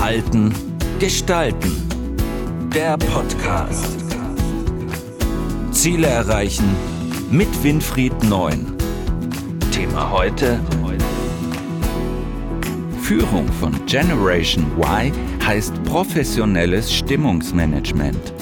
Halten, Gestalten. Der Podcast. Ziele erreichen mit Winfried Neun. Thema heute: Führung von Generation Y heißt professionelles Stimmungsmanagement.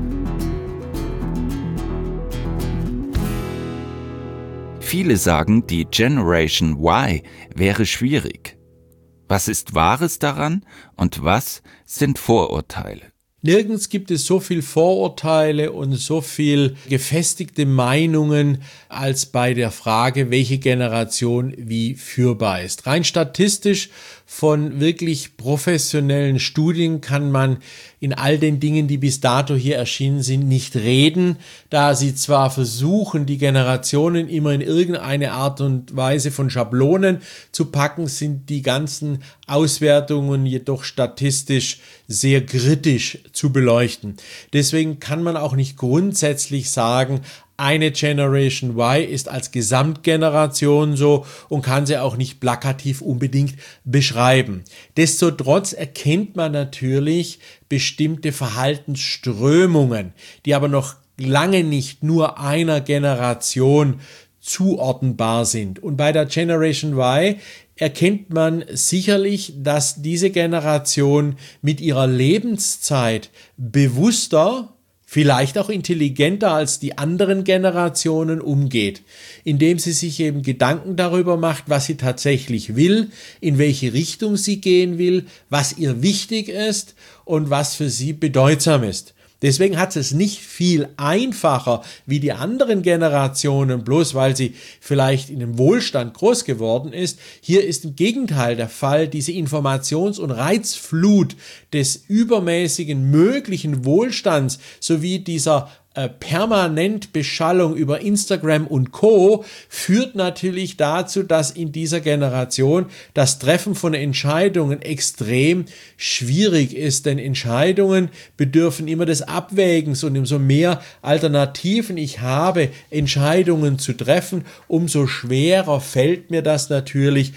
Viele sagen, die Generation Y wäre schwierig. Was ist Wahres daran und was sind Vorurteile? Nirgends gibt es so viel Vorurteile und so viel gefestigte Meinungen als bei der Frage, welche Generation wie führbar ist. Rein statistisch von wirklich professionellen Studien kann man in all den Dingen, die bis dato hier erschienen sind, nicht reden, da sie zwar versuchen, die Generationen immer in irgendeine Art und Weise von Schablonen zu packen, sind die ganzen Auswertungen jedoch statistisch sehr kritisch zu beleuchten. Deswegen kann man auch nicht grundsätzlich sagen, eine Generation Y ist als Gesamtgeneration so und kann sie auch nicht plakativ unbedingt beschreiben. Destotrotz erkennt man natürlich bestimmte Verhaltensströmungen, die aber noch lange nicht nur einer Generation zuordnenbar sind. Und bei der Generation Y erkennt man sicherlich, dass diese Generation mit ihrer Lebenszeit bewusster, vielleicht auch intelligenter als die anderen Generationen umgeht, indem sie sich eben Gedanken darüber macht, was sie tatsächlich will, in welche Richtung sie gehen will, was ihr wichtig ist und was für sie bedeutsam ist. Deswegen hat es nicht viel einfacher wie die anderen Generationen, bloß weil sie vielleicht in einem Wohlstand groß geworden ist. Hier ist im Gegenteil der Fall, diese Informations- und Reizflut des übermäßigen möglichen Wohlstands sowie dieser permanent Beschallung über Instagram und Co. führt natürlich dazu, dass in dieser Generation das Treffen von Entscheidungen extrem schwierig ist, denn Entscheidungen bedürfen immer des Abwägens und umso mehr Alternativen ich habe, Entscheidungen zu treffen, umso schwerer fällt mir das natürlich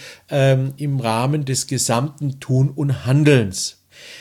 im Rahmen des gesamten Tun und Handelns.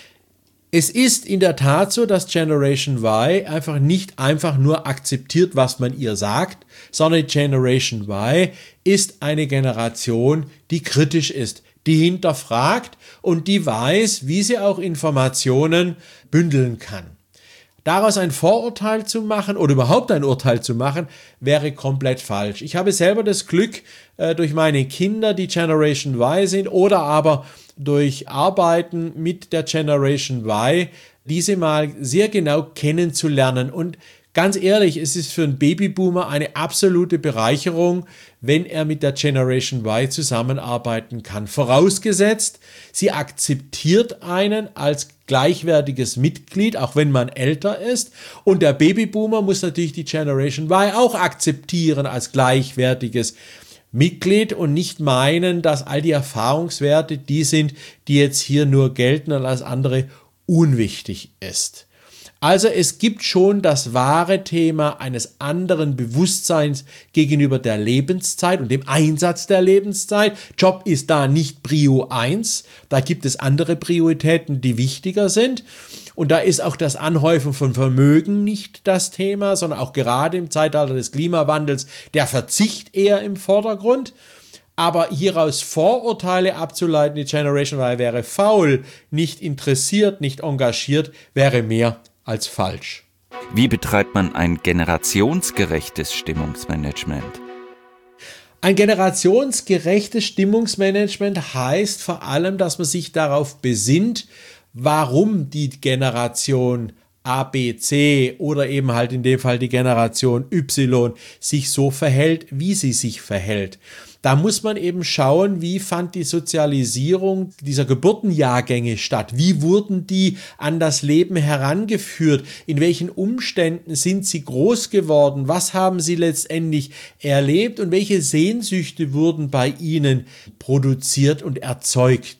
Es ist in der Tat so, dass Generation Y nicht einfach nur akzeptiert, was man ihr sagt, sondern Generation Y ist eine Generation, die kritisch ist, die hinterfragt und die weiß, wie sie auch Informationen bündeln kann. Daraus ein Vorurteil zu machen oder überhaupt ein Urteil zu machen, wäre komplett falsch. Ich habe selber das Glück, durch meine Kinder, die Generation Y sind, oder aber durch Arbeiten mit der Generation Y, diese mal sehr genau kennenzulernen. Und ganz ehrlich, es ist für einen Babyboomer eine absolute Bereicherung, wenn er mit der Generation Y zusammenarbeiten kann. Vorausgesetzt, sie akzeptiert einen als gleichwertiges Mitglied, auch wenn man älter ist. Und der Babyboomer muss natürlich die Generation Y auch akzeptieren als gleichwertiges Mitglied und nicht meinen, dass all die Erfahrungswerte die sind, die jetzt hier nur gelten und alles andere unwichtig ist. Also es gibt schon das wahre Thema eines anderen Bewusstseins gegenüber der Lebenszeit und dem Einsatz der Lebenszeit. Job ist da nicht Prio 1, da gibt es andere Prioritäten, die wichtiger sind. Und da ist auch das Anhäufen von Vermögen nicht das Thema, sondern auch gerade im Zeitalter des Klimawandels der Verzicht eher im Vordergrund. Aber hieraus Vorurteile abzuleiten, die Generation Y wäre faul, nicht interessiert, nicht engagiert, wäre mehr als falsch. Wie betreibt man ein generationsgerechtes Stimmungsmanagement? Ein generationsgerechtes Stimmungsmanagement heißt vor allem, dass man sich darauf besinnt, warum die Generation A, B, C oder eben halt in dem Fall die Generation Y sich so verhält, wie sie sich verhält. Da muss man eben schauen, wie fand die Sozialisierung dieser Geburtenjahrgänge statt? Wie wurden die an das Leben herangeführt? In welchen Umständen sind sie groß geworden? Was haben sie letztendlich erlebt? Und welche Sehnsüchte wurden bei ihnen produziert und erzeugt?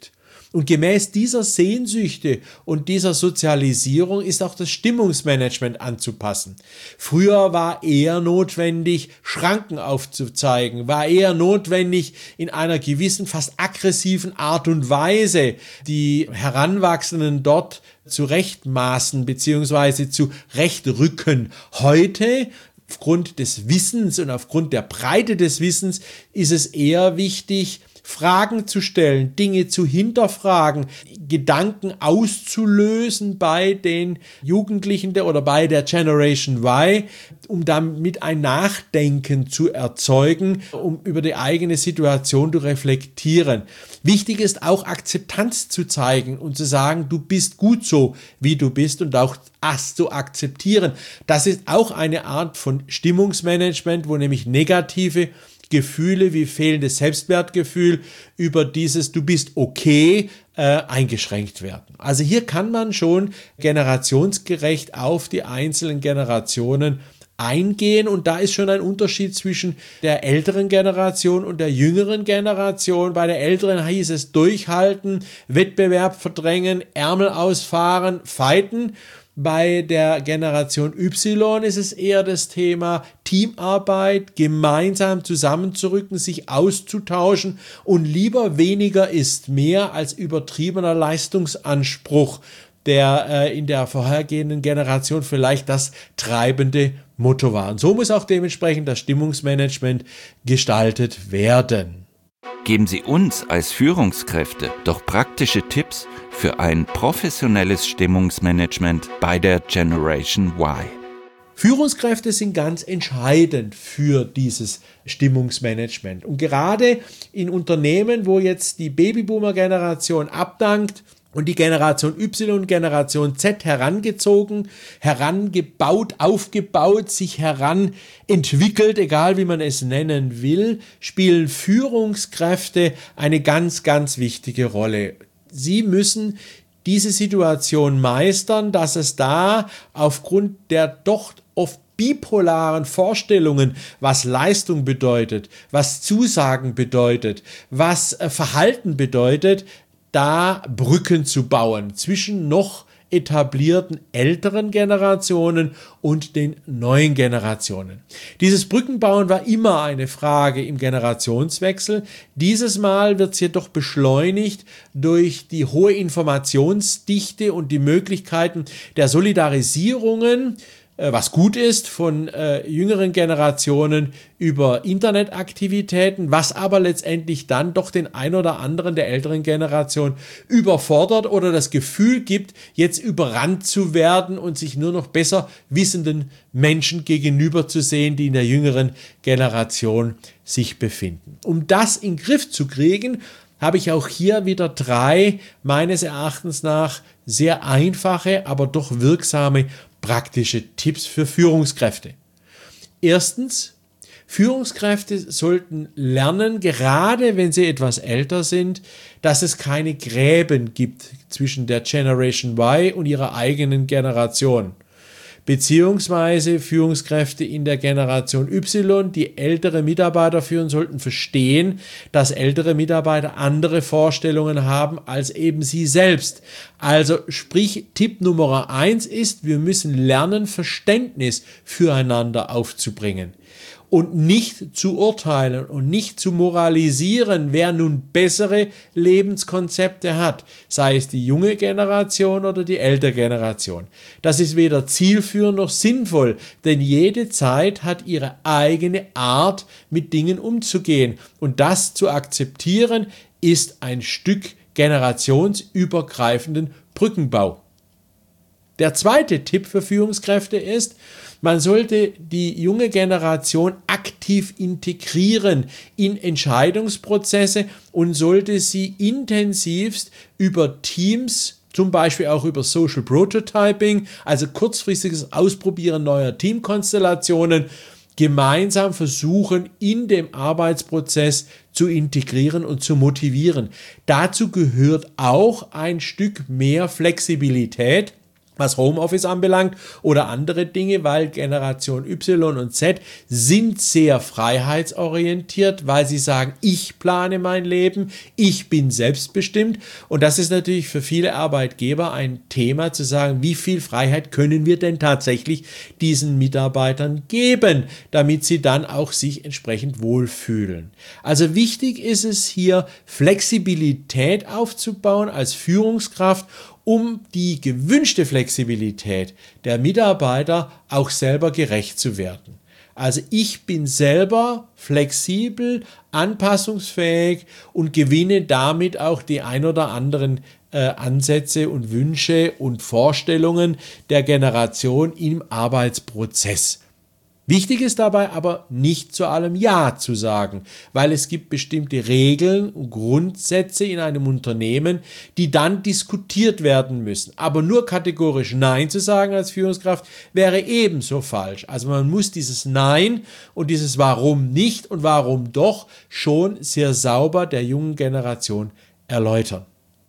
Und gemäß dieser Sehnsüchte und dieser Sozialisierung ist auch das Stimmungsmanagement anzupassen. Früher war eher notwendig, Schranken aufzuzeigen, war eher notwendig, in einer gewissen, fast aggressiven Art und Weise die Heranwachsenden dort zurechtmaßen bzw. zurechtrücken. Heute, aufgrund des Wissens und aufgrund der Breite des Wissens, ist es eher wichtig, Fragen zu stellen, Dinge zu hinterfragen, Gedanken auszulösen bei den Jugendlichen oder bei der Generation Y, um damit ein Nachdenken zu erzeugen, um über die eigene Situation zu reflektieren. Wichtig ist auch Akzeptanz zu zeigen und zu sagen, du bist gut so, wie du bist und auch das zu akzeptieren. Das ist auch eine Art von Stimmungsmanagement, wo nämlich negative Gefühle wie fehlendes Selbstwertgefühl über dieses Du bist okay eingeschränkt werden. Also hier kann man schon generationsgerecht auf die einzelnen Generationen eingehen und da ist schon ein Unterschied zwischen der älteren Generation und der jüngeren Generation. Bei der älteren hieß es durchhalten, Wettbewerb verdrängen, Ärmel ausfahren, fighten. Bei der Generation Y ist es eher das Thema Teamarbeit, gemeinsam zusammenzurücken, sich auszutauschen und lieber weniger ist mehr als übertriebener Leistungsanspruch, der in der vorhergehenden Generation vielleicht das treibende Motto war. Und so muss auch dementsprechend das Stimmungsmanagement gestaltet werden. Geben Sie uns als Führungskräfte doch praktische Tipps für ein professionelles Stimmungsmanagement bei der Generation Y. Führungskräfte sind ganz entscheidend für dieses Stimmungsmanagement. Und gerade in Unternehmen, wo jetzt die Babyboomer-Generation abdankt und die Generation Y und Generation Z herangebaut, aufgebaut, sich heranentwickelt, egal wie man es nennen will, spielen Führungskräfte eine ganz, ganz wichtige Rolle. Sie müssen diese Situation meistern, dass es da aufgrund der doch oft bipolaren Vorstellungen, was Leistung bedeutet, was Zusagen bedeutet, was Verhalten bedeutet, da Brücken zu bauen zwischen noch etablierten älteren Generationen und den neuen Generationen. Dieses Brückenbauen war immer eine Frage im Generationswechsel. Dieses Mal wird es jedoch beschleunigt durch die hohe Informationsdichte und die Möglichkeiten der Solidarisierungen, was gut ist, von jüngeren Generationen über Internetaktivitäten, was aber letztendlich dann doch den ein oder anderen der älteren Generation überfordert oder das Gefühl gibt, jetzt überrannt zu werden und sich nur noch besser wissenden Menschen gegenüber zu sehen, die in der jüngeren Generation sich befinden. Um das in den Griff zu kriegen, habe ich auch hier wieder 3 meines Erachtens nach sehr einfache, aber doch wirksame praktische Tipps für Führungskräfte. Erstens, Führungskräfte sollten lernen, gerade wenn sie etwas älter sind, dass es keine Gräben gibt zwischen der Generation Y und ihrer eigenen Generation. Beziehungsweise Führungskräfte in der Generation Y, die ältere Mitarbeiter führen, sollten verstehen, dass ältere Mitarbeiter andere Vorstellungen haben als eben sie selbst. Also sprich, Tipp Nummer 1 ist, wir müssen lernen, Verständnis füreinander aufzubringen. Und nicht zu urteilen und nicht zu moralisieren, wer nun bessere Lebenskonzepte hat, sei es die junge Generation oder die ältere Generation. Das ist weder zielführend noch sinnvoll, denn jede Zeit hat ihre eigene Art, mit Dingen umzugehen. Und das zu akzeptieren, ist ein Stück generationsübergreifenden Brückenbau. Der zweite Tipp für Führungskräfte ist, man sollte die junge Generation aktiv integrieren in Entscheidungsprozesse und sollte sie intensivst über Teams, zum Beispiel auch über Social Prototyping, also kurzfristiges Ausprobieren neuer Teamkonstellationen, gemeinsam versuchen, in dem Arbeitsprozess zu integrieren und zu motivieren. Dazu gehört auch ein Stück mehr Flexibilität, was Homeoffice anbelangt oder andere Dinge, weil Generation Y und Z sind sehr freiheitsorientiert, weil sie sagen, ich plane mein Leben, ich bin selbstbestimmt, und das ist natürlich für viele Arbeitgeber ein Thema, zu sagen, wie viel Freiheit können wir denn tatsächlich diesen Mitarbeitern geben, damit sie dann auch sich entsprechend wohlfühlen. Also wichtig ist es hier, Flexibilität aufzubauen als Führungskraft, um die gewünschte Flexibilität der Mitarbeiter auch selber gerecht zu werden. Also ich bin selber flexibel, anpassungsfähig und gewinne damit auch die ein oder anderen Ansätze und Wünsche und Vorstellungen der Generation im Arbeitsprozess. Wichtig ist dabei aber nicht zu allem Ja zu sagen, weil es gibt bestimmte Regeln und Grundsätze in einem Unternehmen, die dann diskutiert werden müssen. Aber nur kategorisch Nein zu sagen als Führungskraft wäre ebenso falsch. Also man muss dieses Nein und dieses Warum nicht und warum doch schon sehr sauber der jungen Generation erläutern.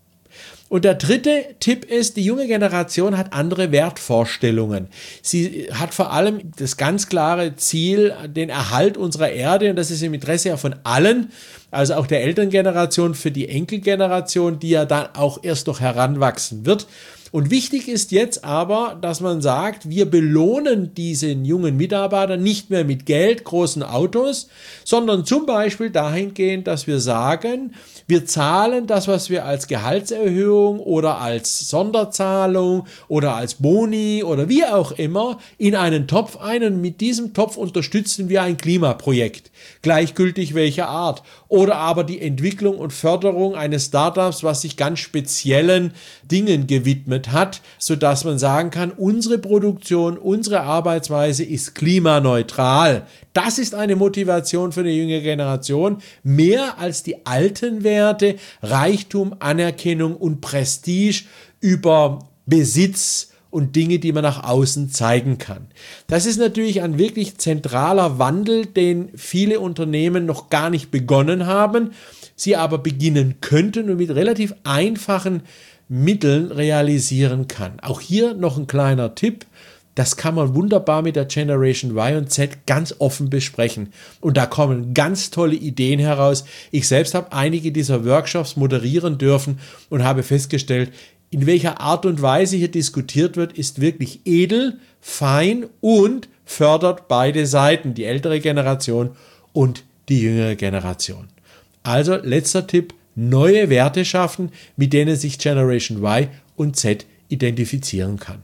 Und der dritte Tipp ist, die junge Generation hat andere Wertvorstellungen. Sie hat vor allem das ganz klare Ziel, den Erhalt unserer Erde, und das ist im Interesse ja von allen, also auch der Elterngeneration, für die Enkelgeneration, die ja dann auch erst noch heranwachsen wird. Und wichtig ist jetzt aber, dass man sagt, wir belohnen diesen jungen Mitarbeiter nicht mehr mit Geld, großen Autos, sondern zum Beispiel dahingehend, dass wir sagen, wir zahlen das, was wir als Gehaltserhöhung oder als Sonderzahlung oder als Boni oder wie auch immer in einen Topf ein, und mit diesem Topf unterstützen wir ein Klimaprojekt, gleichgültig welcher Art, oder aber die Entwicklung und Förderung eines Startups, was sich ganz speziellen Dingen gewidmet hat, sodass man sagen kann, unsere Produktion, unsere Arbeitsweise ist klimaneutral. Das ist eine Motivation für eine junge Generation, mehr als die alten Werte, Reichtum, Anerkennung und Prestige über Besitz und Dinge, die man nach außen zeigen kann. Das ist natürlich ein wirklich zentraler Wandel, den viele Unternehmen noch gar nicht begonnen haben, sie aber beginnen könnten und mit relativ einfachen Mitteln realisieren kann. Auch hier noch ein kleiner Tipp. Das kann man wunderbar mit der Generation Y und Z ganz offen besprechen. Und da kommen ganz tolle Ideen heraus. Ich selbst habe einige dieser Workshops moderieren dürfen und habe festgestellt, in welcher Art und Weise hier diskutiert wird, ist wirklich edel, fein und fördert beide Seiten, die ältere Generation und die jüngere Generation. Also letzter Tipp, neue Werte schaffen, mit denen sich Generation Y und Z identifizieren kann.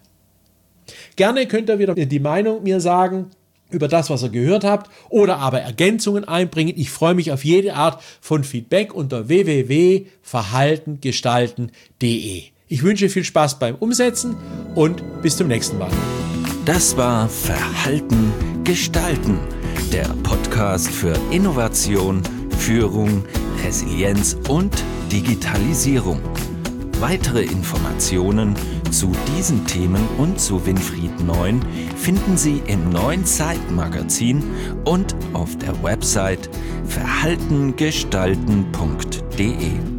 Gerne könnt ihr wieder die Meinung mir sagen über das, was ihr gehört habt, oder aber Ergänzungen einbringen. Ich freue mich auf jede Art von Feedback unter www.verhaltengestalten.de. Ich wünsche viel Spaß beim Umsetzen und bis zum nächsten Mal. Das war Verhalten gestalten, der Podcast für Innovation, Führung, Resilienz und Digitalisierung. Weitere Informationen zu diesen Themen und zu Winfried Neun finden Sie im neuen Zeitmagazin und auf der Website verhaltengestalten.de.